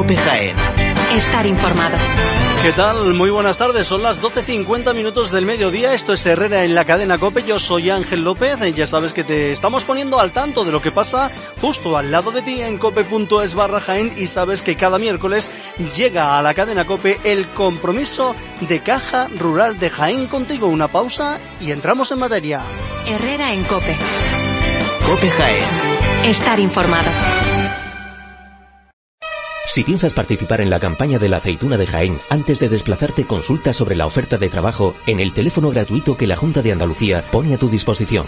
COPE Jaén. Estar informado. ¿Qué tal? Muy buenas tardes, son las 12:50 del mediodía, esto es Herrera en la cadena COPE, yo soy Ángel López, ya sabes que te estamos poniendo al tanto de lo que pasa justo al lado de ti en cope.es/Jaén y sabes que cada miércoles llega a la cadena COPE el compromiso de Caja Rural de Jaén contigo. Una pausa y entramos en materia. Herrera en COPE. COPE Jaén. Estar informado. Si piensas participar en la campaña de la aceituna de Jaén, antes de desplazarte consulta sobre la oferta de trabajo en el teléfono gratuito que la Junta de Andalucía pone a tu disposición.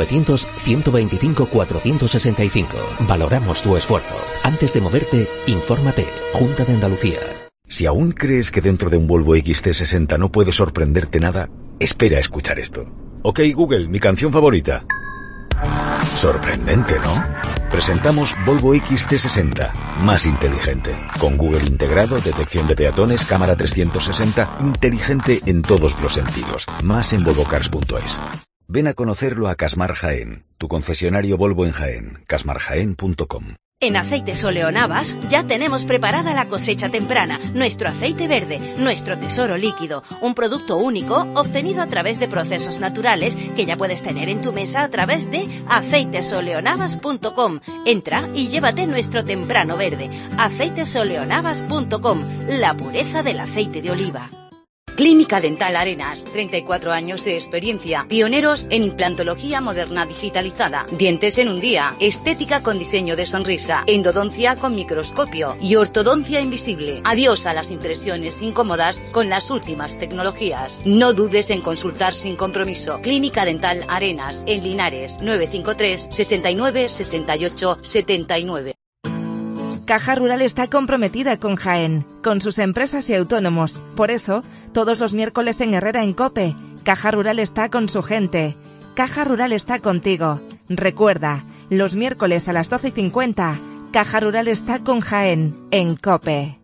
900-125-465. Valoramos tu esfuerzo. Antes de moverte, infórmate. Junta de Andalucía. Si aún crees que dentro de un Volvo XT60 no puede sorprenderte nada, espera a escuchar esto. Ok Google, mi canción favorita. Sorprendente, ¿no? Presentamos Volvo XT60, más inteligente. Con Google integrado, detección de peatones, cámara 360, inteligente en todos los sentidos. Más en volvocars.es. Ven a conocerlo a Casmar Jaén, tu concesionario Volvo en Jaén, casmarjaén.com. En Aceites Oleonavas ya tenemos preparada la cosecha temprana, nuestro aceite verde, nuestro tesoro líquido, un producto único obtenido a través de procesos naturales que ya puedes tener en tu mesa a través de aceitesoleonavas.com. Entra y llévate nuestro temprano verde. aceitesoleonavas.com, la pureza del aceite de oliva. Clínica Dental Arenas, 34 años de experiencia, pioneros en implantología moderna digitalizada, dientes en un día, estética con diseño de sonrisa, endodoncia con microscopio y ortodoncia invisible. Adiós a las impresiones incómodas con las últimas tecnologías. No dudes en consultar sin compromiso. Clínica Dental Arenas, en Linares, 953 69 68 79. Caja Rural está comprometida con Jaén, con sus empresas y autónomos. Por eso, todos los miércoles en Herrera en COPE, Caja Rural está con su gente. Caja Rural está contigo. Recuerda, los miércoles a las 12:50, Caja Rural está con Jaén, en COPE.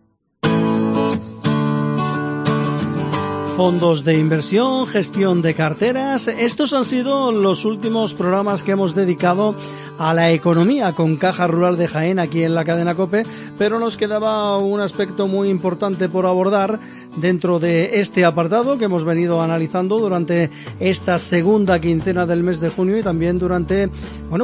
Fondos de inversión, gestión de carteras, estos han sido los últimos programas que hemos dedicado a la economía con Caja Rural de Jaén aquí en la cadena COPE, pero nos quedaba un aspecto muy importante por abordar dentro de este apartado que hemos venido analizando durante esta segunda quincena del mes de junio y también durante,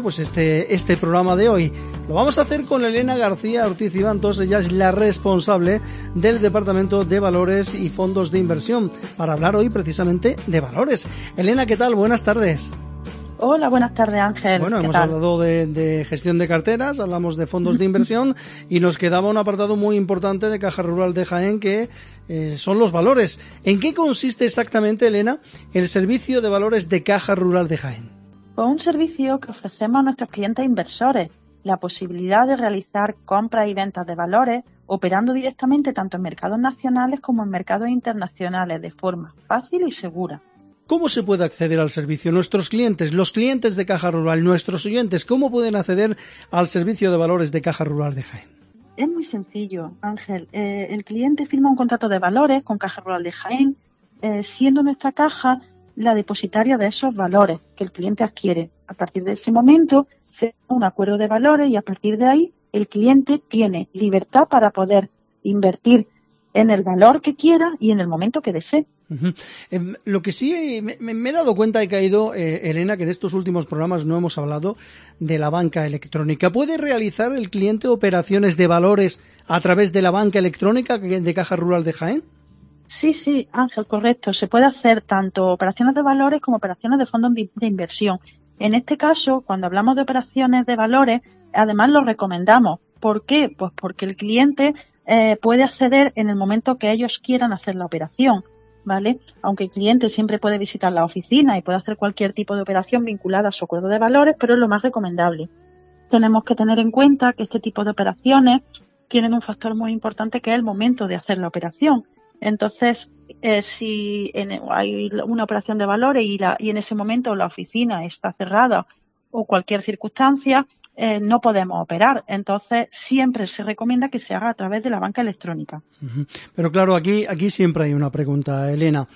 este programa de hoy. Lo vamos a hacer con Elena García Ortiz Ibantos, ella es la responsable del Departamento de Valores y Fondos de Inversión, para hablar hoy precisamente de valores. Elena, ¿qué tal? Buenas tardes. Hola, buenas tardes, Ángel. Bueno, hemos hablado de gestión de carteras, hablamos de fondos de inversión y nos quedaba un apartado muy importante de Caja Rural de Jaén que son los valores. ¿En qué consiste exactamente, Elena, el servicio de valores de Caja Rural de Jaén? Pues un servicio que ofrecemos a nuestros clientes inversores, la posibilidad de realizar compras y ventas de valores operando directamente tanto en mercados nacionales como en mercados internacionales de forma fácil y segura. ¿Cómo se puede acceder al servicio? Nuestros clientes, los clientes de Caja Rural, nuestros oyentes, ¿cómo pueden acceder al servicio de valores de Caja Rural de Jaén? Es muy sencillo, Ángel. El cliente firma un contrato de valores con Caja Rural de Jaén, siendo nuestra caja la depositaria de esos valores que el cliente adquiere. A partir de ese momento se da un acuerdo de valores y a partir de ahí el cliente tiene libertad para poder invertir en el valor que quiera y en el momento que desee. Uh-huh. Lo que sí me he dado cuenta, he caído, Elena, que en estos últimos programas no hemos hablado de la banca electrónica. ¿Puede realizar el cliente operaciones de valores a través de la banca electrónica de Caja Rural de Jaén? Sí, Ángel, correcto. Se puede hacer tanto operaciones de valores como operaciones de fondos de inversión. En este caso, cuando hablamos de operaciones de valores, además lo recomendamos. ¿Por qué? Pues porque el cliente puede acceder en el momento que ellos quieran hacer la operación, ¿vale? Aunque el cliente siempre puede visitar la oficina y puede hacer cualquier tipo de operación vinculada a su acuerdo de valores, pero es lo más recomendable. Tenemos que tener en cuenta que este tipo de operaciones tienen un factor muy importante que es el momento de hacer la operación. Entonces, si hay una operación de valores y en ese momento la oficina está cerrada o cualquier circunstancia, no podemos operar. Entonces, siempre se recomienda que se haga a través de la banca electrónica. Uh-huh. Pero claro, aquí siempre hay una pregunta, Elena.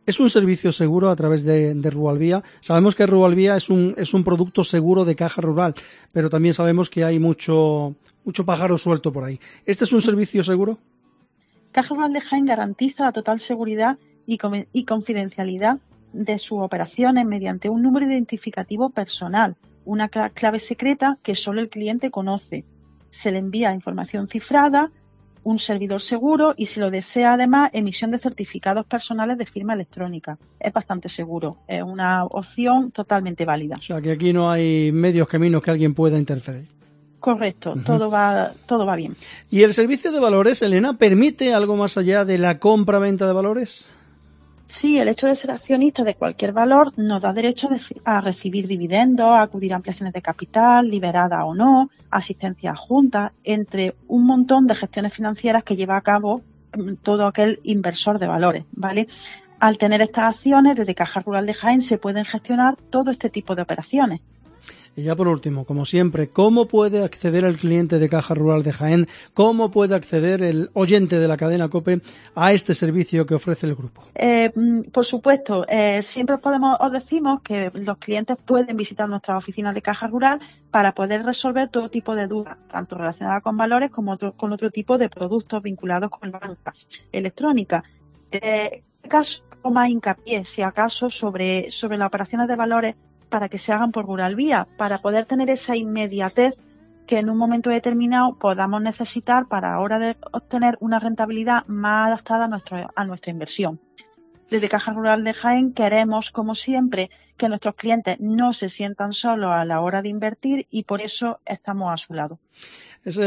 ¿Es un servicio seguro a través de Ruralvía? Sabemos que Ruralvía es un producto seguro de Caja Rural, pero también sabemos que hay mucho pájaro suelto por ahí. ¿Este es un servicio seguro? Caja Rural de Jaén garantiza la total seguridad y confidencialidad de sus operaciones mediante un número identificativo personal, una clave secreta que solo el cliente conoce. Se le envía información cifrada, un servidor seguro y, si lo desea, además, emisión de certificados personales de firma electrónica. Es bastante seguro, es una opción totalmente válida. O sea, que aquí no hay medios caminos que alguien pueda interferir. Correcto, todo va bien. ¿Y el servicio de valores, Elena, permite algo más allá de la compra-venta de valores? Sí, el hecho de ser accionista de cualquier valor nos da derecho a recibir dividendos, a acudir a ampliaciones de capital, liberada o no, asistencia a juntas, entre un montón de gestiones financieras que lleva a cabo todo aquel inversor de valores, ¿vale? Al tener estas acciones, desde Caja Rural de Jaén se pueden gestionar todo este tipo de operaciones. Y ya por último, como siempre, ¿cómo puede acceder el cliente de Caja Rural de Jaén? ¿Cómo puede acceder el oyente de la cadena COPE a este servicio que ofrece el grupo? Por supuesto, siempre os decimos que los clientes pueden visitar nuestras oficinas de Caja Rural para poder resolver todo tipo de dudas, tanto relacionadas con valores como con otro tipo de productos vinculados con la banca electrónica. Caso más hincapié, si acaso, sobre las operaciones de valores para que se hagan por Ruralvía, para poder tener esa inmediatez que en un momento determinado podamos necesitar para a hora de obtener una rentabilidad más adaptada a nuestra inversión. Desde Caja Rural de Jaén queremos, como siempre, que nuestros clientes no se sientan solos a la hora de invertir y por eso estamos a su lado. Es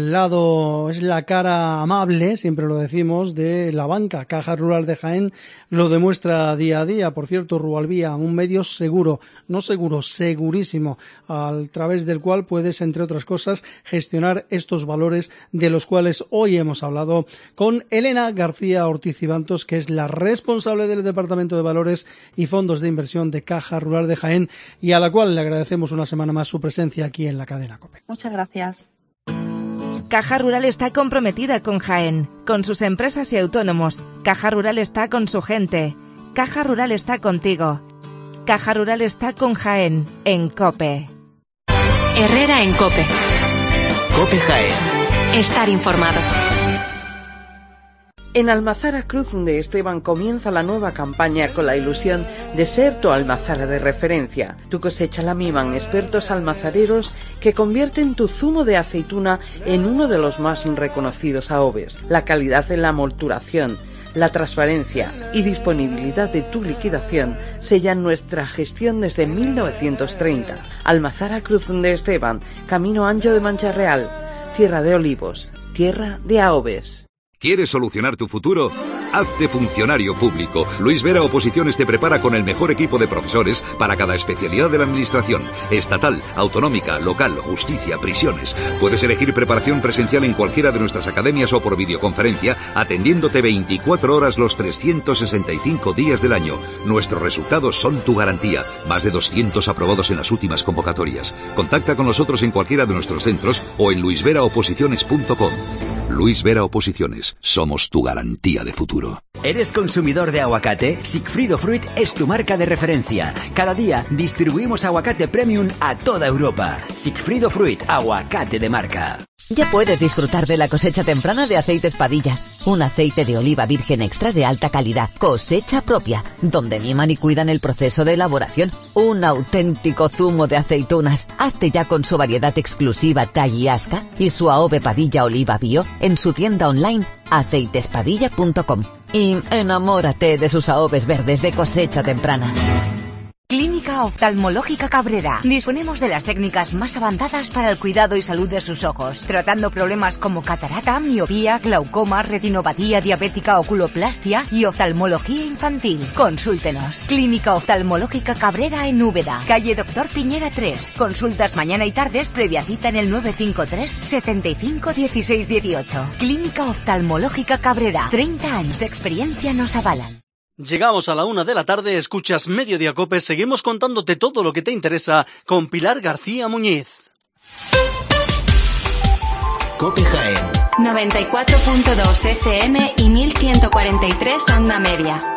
la cara amable, siempre lo decimos, de la banca. Caja Rural de Jaén lo demuestra día a día. Por cierto, Ruralvía, un medio seguro, no seguro, segurísimo, a través del cual puedes, entre otras cosas, gestionar estos valores de los cuales hoy hemos hablado con Elena García Ortiz Ibantos, que es la responsable del Departamento de Valores y Fondos de Inversión de Caja Rural de Jaén, y a la cual le agradecemos una semana más su presencia aquí en la cadena COPE. Muchas gracias. Caja Rural está comprometida con Jaén, con sus empresas y autónomos. Caja Rural está con su gente. Caja Rural está contigo. Caja Rural está con Jaén, en COPE. Herrera en COPE. COPE Jaén. Estar informado. En Almazara Cruz de Esteban comienza la nueva campaña con la ilusión de ser tu almazara de referencia. Tu cosecha la miman expertos almazareros que convierten tu zumo de aceituna en uno de los más reconocidos AOVES. La calidad en la molturación, la transparencia y disponibilidad de tu liquidación sellan nuestra gestión desde 1930. Almazara Cruz de Esteban, Camino Ancho de Mancha Real, tierra de olivos, tierra de AOVES. ¿Quieres solucionar tu futuro? Hazte funcionario público. Luis Vera Oposiciones te prepara con el mejor equipo de profesores para cada especialidad de la administración. Estatal, autonómica, local, justicia, prisiones. Puedes elegir preparación presencial en cualquiera de nuestras academias o por videoconferencia, atendiéndote 24 horas los 365 días del año. Nuestros resultados son tu garantía. Más de 200 aprobados en las últimas convocatorias. Contacta con nosotros en cualquiera de nuestros centros o en luisveraoposiciones.com. Luis Vera Oposiciones. Somos tu garantía de futuro. ¿Eres consumidor de aguacate? Sigfrido Fruit es tu marca de referencia. Cada día distribuimos aguacate premium a toda Europa. Sigfrido Fruit, aguacate de marca. Ya puedes disfrutar de la cosecha temprana de Aceites Padilla. Un aceite de oliva virgen extra de alta calidad, cosecha propia, donde miman y cuidan el proceso de elaboración. Un auténtico zumo de aceitunas. Hazte ya con su variedad exclusiva Talli Asca y su AOVE Padilla Oliva Bio en su tienda online aceitespadilla.com. Y enamórate de sus AOVEs verdes de cosecha temprana. Clínica Oftalmológica Cabrera. Disponemos de las técnicas más avanzadas para el cuidado y salud de sus ojos, tratando problemas como catarata, miopía, glaucoma, retinopatía diabética, oculoplastia y oftalmología infantil. Consúltenos. Clínica Oftalmológica Cabrera en Úbeda, calle Doctor Piñera 3. Consultas mañana y tardes previa cita en el 953 75 16 18. Clínica Oftalmológica Cabrera. 30 años de experiencia nos avalan. Llegamos a la 1 de la tarde, escuchas Mediodía COPE, seguimos contándote todo lo que te interesa con Pilar García Muñiz. COPE Jaén. 94.2 FM y 1143 onda media.